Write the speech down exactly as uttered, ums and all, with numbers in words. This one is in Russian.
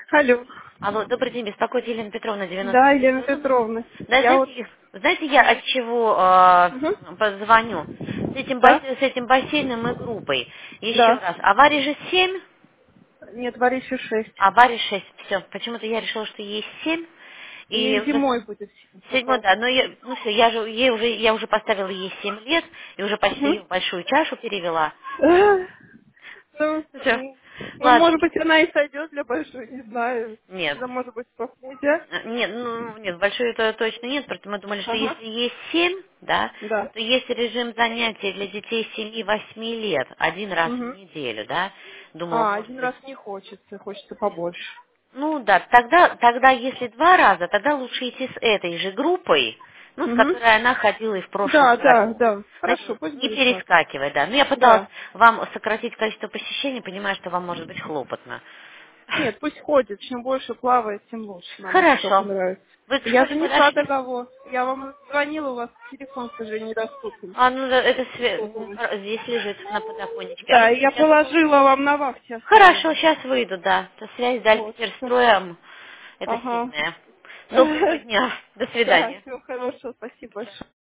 Алло. Алло, добрый день, беспокоит Елена Петровна, девяносто Да, три Елена сорок. Петровна. Да, Я вот... знаете, знаете, я от чего э, Угу. позвоню? С этим, бас- Да? с этим бассейном и группой. Еще Да. раз, аварий же семь, Нет, Варища шесть. аварий шесть, все. Почему-то я решила, что есть семь. И И уже зимой будет седьмой, попал. да, но я, ну все, я же, ей уже, я уже поставила ей семь лет, и уже почти Угу. ее в большую чашу перевела. Ну, Все. м, ну, Ладно. может быть, она и сойдет для большой, не знаю. Нет. Да, может быть, похуже. Э, Нет, ну нет, большой это точно нет, просто мы думали, что Ага. если есть семь, да, Да. то есть режим занятий для детей семи-восьми лет, один раз в Угу. неделю, да. Думала, А, может один быть. раз не хочется, хочется побольше. Ну да, тогда, тогда если два раза, тогда лучше идти с этой же группой, ну, с Угу. которой она ходила и в прошлом Да, да, году. да. Хорошо, Знаете, пусть не будет так. перескакивать, да. Ну, я пыталась Да. вам сократить количество посещений, понимаю, что вам может быть хлопотно. Нет, пусть ходит. Чем больше плавает, тем лучше. Нам очень только Хорошо. нравится. Вы в Я школе занесла подошли? договор. Я вам звонила, у вас телефон, к сожалению, недоступен. А, ну да, это све- м, Сотовый. хор- здесь лежит на подоконничке. А вы Да, и что я сейчас? положила вам на вахте Хорошо, оставила. сейчас выйду, да. То связь с Вот. всё. Альтер-строем, это Ага. сильная. Доброго дня. До Да, свидания. всего хорошего. Спасибо большое.